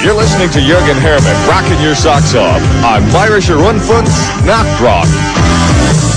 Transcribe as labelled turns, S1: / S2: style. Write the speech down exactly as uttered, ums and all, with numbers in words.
S1: You're listening to Jürgen Herrmann, rocking your socks off on Bayerischer Rundfunk's Nachtrock.